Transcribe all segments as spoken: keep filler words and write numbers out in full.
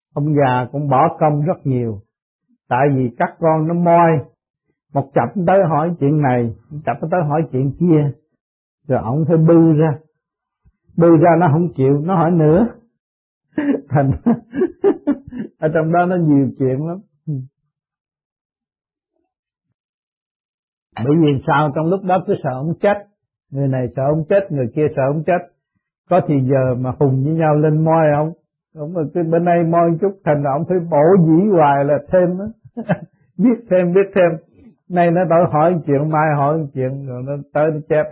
Ông già cũng bỏ công rất nhiều, tại vì các con nó moi, một chập tới hỏi chuyện này, một chập tới hỏi chuyện kia, rồi ông phải bư ra, bư ra nó không chịu, nó hỏi nữa, thành ở trong đó nó nhiều chuyện lắm. Bởi vì sao? Trong lúc đó cứ sợ ông chết, người này sợ ông chết, người kia sợ ông chết, có thì giờ mà hùng với nhau lên moi ông, ông mà cái bên đây moi chút, thành ra ông phải bổ dĩ hoài là thêm đó. Biết thêm biết thêm, nay nó đòi hỏi chuyện, mai hỏi chuyện, rồi nó tới nó chết.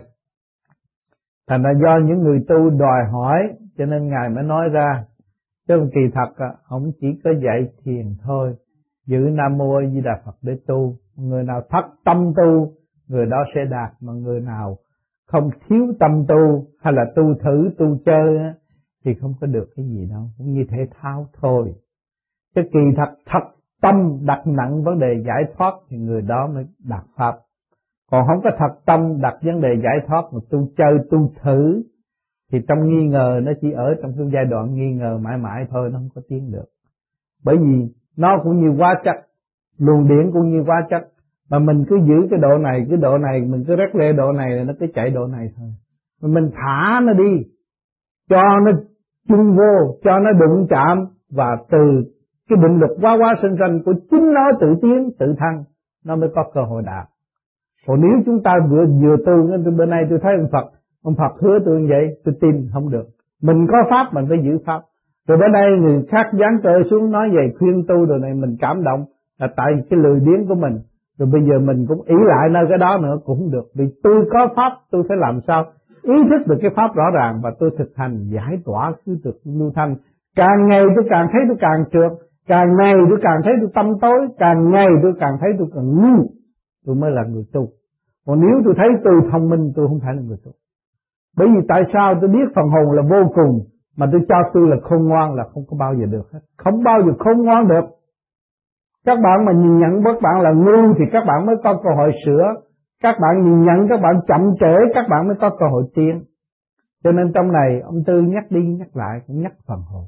Thành ra do những người tu đòi hỏi cho nên Ngài mới nói ra, chứ kỳ thật ông chỉ có dạy thiền thôi, giữ Nam Mô A Di Đà Phật để tu. Người nào thất tâm tu, người đó sẽ đạt, mà người nào không thiếu tâm tu hay là tu thử tu chơi á, thì không có được cái gì đâu, cũng như thể thao thôi. Chứ kỳ thật thật tâm đặt nặng vấn đề giải thoát thì người đó mới đạt pháp. Còn không có thật tâm đặt vấn đề giải thoát mà tu chơi tu thử thì trong nghi ngờ nó chỉ ở trong cái giai đoạn nghi ngờ mãi mãi thôi, nó không có tiến được. Bởi vì nó cũng như hóa chất, luồng điển cũng như hóa chất, mà mình cứ giữ cái độ này, cái độ này, mình cứ rét lê độ này là nó cứ chạy độ này thôi. Mà mình thả nó đi, cho nó chung vô, cho nó đụng chạm, và từ cái định luật hóa hóa sinh sanh của chính nó tự tiến, tự thăng, nó mới có cơ hội đạt. Còn nếu chúng ta vừa vừa tu, bên này tôi thấy ông Phật, ông Phật hứa tôi như vậy, tôi tin không được. Mình có pháp mình phải giữ pháp. Rồi bên đây người khác dán cơ xuống nói về khuyên tu rồi này, mình cảm động là tại cái lười biếng của mình. Rồi bây giờ mình cũng ý lại nơi cái đó nữa cũng không được. Vì tôi có pháp, tôi phải làm sao ý thức được cái pháp rõ ràng, và tôi thực hành giải tỏa cứ được lưu thanh. Càng ngày tôi càng thấy tôi càng trượt, càng ngày tôi càng thấy tôi tâm tối, càng ngày tôi càng thấy tôi càng ngu. Tôi mới là người tu. Còn nếu tôi thấy tôi thông minh, tôi không phải là người tu. Bởi vì tại sao tôi biết phần hồn là vô cùng, mà tôi cho tôi là khôn ngoan là không có bao giờ được hết. Không bao giờ khôn ngoan được. Các bạn mà nhìn nhận các bạn là ngu thì các bạn mới có cơ hội sửa. Các bạn nhìn nhận các bạn chậm trễ, các bạn mới có cơ hội tiến. Cho nên trong này ông Tư nhắc đi nhắc lại cũng nhắc phần hồn.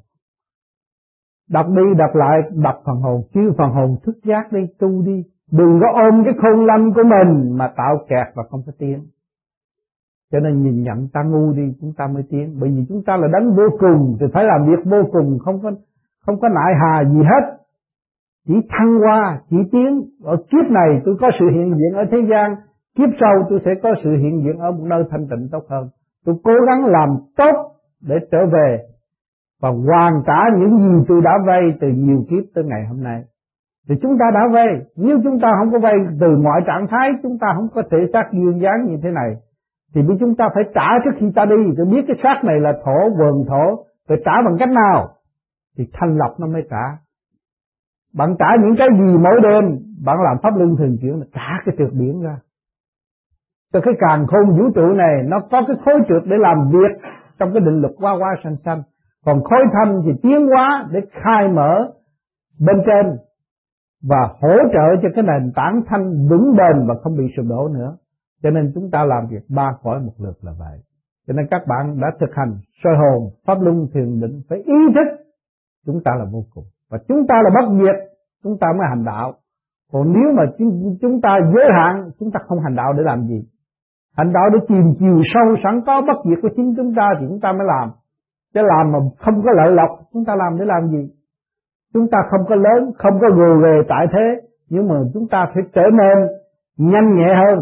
Đọc đi đọc lại, đọc phần hồn, kêu phần hồn thức giác đi, tu đi. Đừng có ôm cái khôn lanh của mình mà tạo kẹt và không có tiến. Cho nên nhìn nhận ta ngu đi, chúng ta mới tiến. Bởi vì chúng ta là đấng vô cùng thì phải làm việc vô cùng, không có không có nại hà gì hết. Chỉ thăng hoa, chỉ tiến. Ở kiếp này tôi có sự hiện diện ở thế gian, kiếp sau tôi sẽ có sự hiện diện ở một nơi thanh tịnh tốt hơn. Tôi cố gắng làm tốt để trở về và hoàn trả những gì tôi đã vay từ nhiều kiếp tới ngày hôm nay. Thì chúng ta đã vay, nếu chúng ta không có vay từ mọi trạng thái, chúng ta không có thể xác duyên dáng như thế này. Thì vì chúng ta phải trả trước khi ta đi, tôi biết cái xác này là thổ, vườn thổ, phải trả bằng cách nào? Thì thanh lọc nó mới trả. Bạn trả những cái gì mỗi đêm, bạn làm pháp luân thường chuyển là trả cái trượt biển ra. Cho cái càn khôn vũ trụ này nó có cái khối trượt để làm việc trong cái định luật hóa hóa sanh sanh. Còn khối thanh thì tiến hóa để khai mở bên trên và hỗ trợ cho cái nền tảng thanh vững bền và không bị sụp đổ nữa. Cho nên chúng ta làm việc ba cõi một lượt là vậy. Cho nên các bạn đã thực hành soi hồn, pháp luân thiền định phải ý thức chúng ta là vô cùng. Và chúng ta là bất diệt, chúng ta mới hành đạo. Còn nếu mà chúng ta giới hạn, chúng ta không hành đạo để làm gì? Hành đạo để tìm chiều sâu sẵn có bất diệt của chính chúng ta thì chúng ta mới làm. Chứ làm mà không có lợi lộc, chúng ta làm để làm gì? Chúng ta không có lớn, không có gồ ghề tại thế, nhưng mà chúng ta phải trở nên nhanh nhẹ hơn.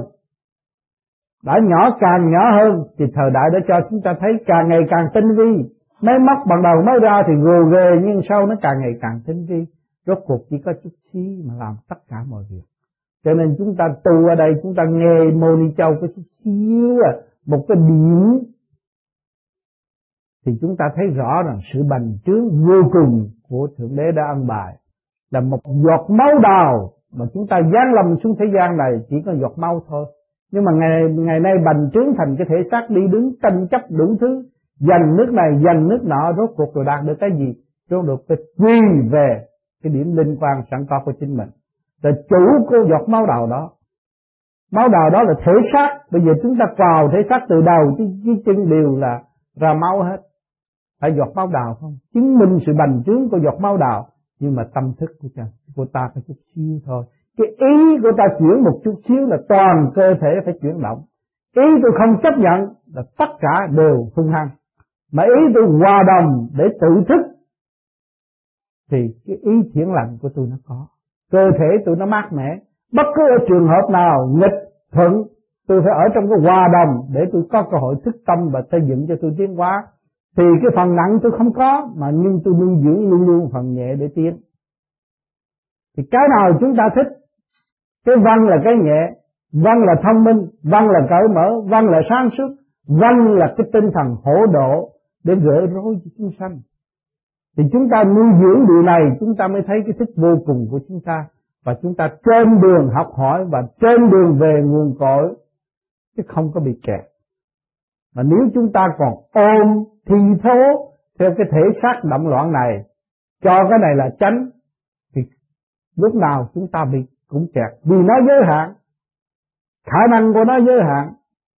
Đã nhỏ càng nhỏ hơn thì thời đại đã cho chúng ta thấy càng ngày càng tinh vi. Máy móc ban đầu mới ra thì gồ ghề, nhưng sau nó càng ngày càng tinh vi. Rốt cuộc chỉ có chút xí mà làm tất cả mọi việc. Cho nên chúng ta tu ở đây, chúng ta nghe Mô Ni Châu có chút xíu à, một cái điểm thì chúng ta thấy rõ rằng sự bành trướng vô cùng của Thượng Đế đã ăn bài. Là một giọt máu đào mà chúng ta giáng lâm xuống thế gian này chỉ có giọt máu thôi. Nhưng mà ngày, ngày nay bành trướng thành cái thể xác đi đứng tranh chấp đủ thứ, giành nước này giành nước nọ, rốt cuộc rồi đạt được cái gì? Rốt được cái quy về cái điểm linh quan sẵn có của chính mình. Rồi chủ của giọt máu đào đó. Máu đào đó là thể xác. Bây giờ chúng ta vào thể xác từ đầu chứ chân đều là ra máu hết. Phải giọt máu đào không? Chứng minh sự bành trướng của giọt máu đào. nhưng mà tâm thức của ta, của ta phải chút xíu thôi. Cái ý của ta chuyển một chút xíu là toàn cơ thể phải chuyển động. Ý tôi không chấp nhận là tất cả đều hung hăng. Mà ý tôi hòa đồng để tự thức thì cái ý thiện lành của tôi nó có. Cơ thể tôi nó mát mẻ. Bất cứ ở trường hợp nào nghịch thuận, tôi phải ở trong cái hòa đồng để tôi có cơ hội thức tâm và xây dựng cho tôi tiến hóa. Thì cái phần nặng tôi không có, mà nhưng tôi nuôi dưỡng luôn luôn phần nhẹ để tiến. Thì cái nào chúng ta thích? Cái văn là cái nhẹ, văn là thông minh, văn là cởi mở, văn là sáng suốt, văn là cái tinh thần hỗ độ để gỡ rối cho chúng sanh. Thì chúng ta nuôi dưỡng điều này, chúng ta mới thấy cái thức vô cùng của chúng ta. Và chúng ta trên đường học hỏi và trên đường về nguồn cội, chứ không có bị kẹt. Mà nếu chúng ta còn ôm thi thố theo cái thể xác động loạn này, cho cái này là chánh, thì lúc nào chúng ta bị cũng kẹt. Vì nó giới hạn, khả năng của nó giới hạn.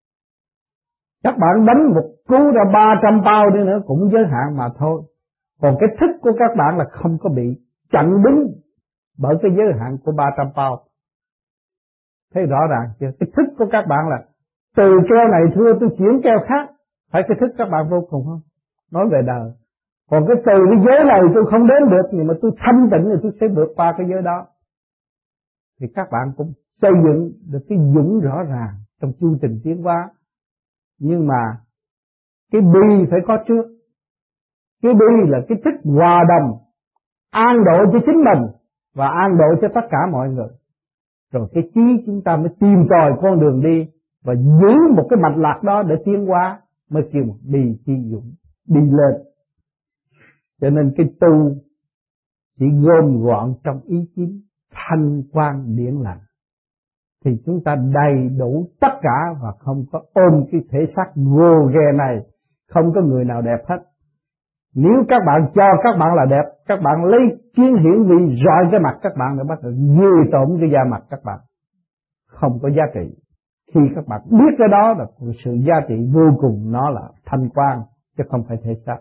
Các bạn đánh một cú ra ba trăm bao đi nữa cũng giới hạn mà thôi. Còn cái thức của các bạn là không có bị chặn đứng bởi cái giới hạn của ba trăm bao. Thấy rõ ràng chưa? Cái thức của các bạn là từ keo này thưa tôi chuyển keo khác. Phải cái thức các bạn vô cùng không? Nói về đời. Còn cái từ cái giới này tôi không đến được, nhưng mà tôi thanh tịnh thì tôi sẽ vượt qua cái giới đó. Thì các bạn cũng xây dựng được cái dũng rõ ràng trong chu trình tiến hóa. Nhưng mà cái bi phải có trước. Cái bi là cái thức hòa đồng, an độ cho chính mình và an độ cho tất cả mọi người. Rồi cái chí chúng ta mới tìm tòi con đường đi và giữ một cái mạch lạc đó để tiến hóa, mới kêu một đi chi dũng, đi lên. Cho nên cái tu chỉ gom gọn trong ý chí thanh quan điển lành, thì chúng ta đầy đủ tất cả và không có ôm cái thể xác gồ ghề này. Không có người nào đẹp hết. Nếu các bạn cho các bạn là đẹp, các bạn lấy kiến hiển vi rọi cái mặt các bạn để bắt đầu dư tổn cái da mặt các bạn, không có giá trị. Khi các bạn biết cái đó là sự giá trị vô cùng, nó là thanh quan chứ không phải thể xác.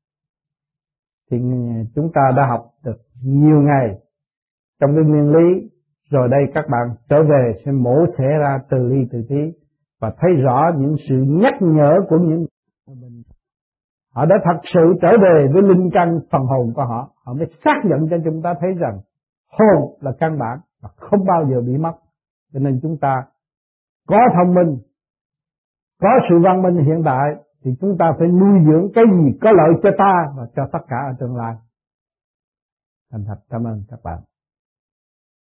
Thì chúng ta đã học được nhiều ngày trong cái nguyên lý, rồi đây các bạn trở về sẽ mổ xẻ ra từ ly từ tí và thấy rõ những sự nhắc nhở của những mình. Họ đã thật sự trở về với linh căn phần hồn của họ. Họ mới xác nhận cho chúng ta thấy rằng hồn là căn bản và không bao giờ bị mất. Cho nên chúng ta có thông minh, có sự văn minh hiện tại, thì chúng ta phải nuôi dưỡng cái gì có lợi cho ta và cho tất cả ở tương lai. Thành thật cảm ơn các bạn.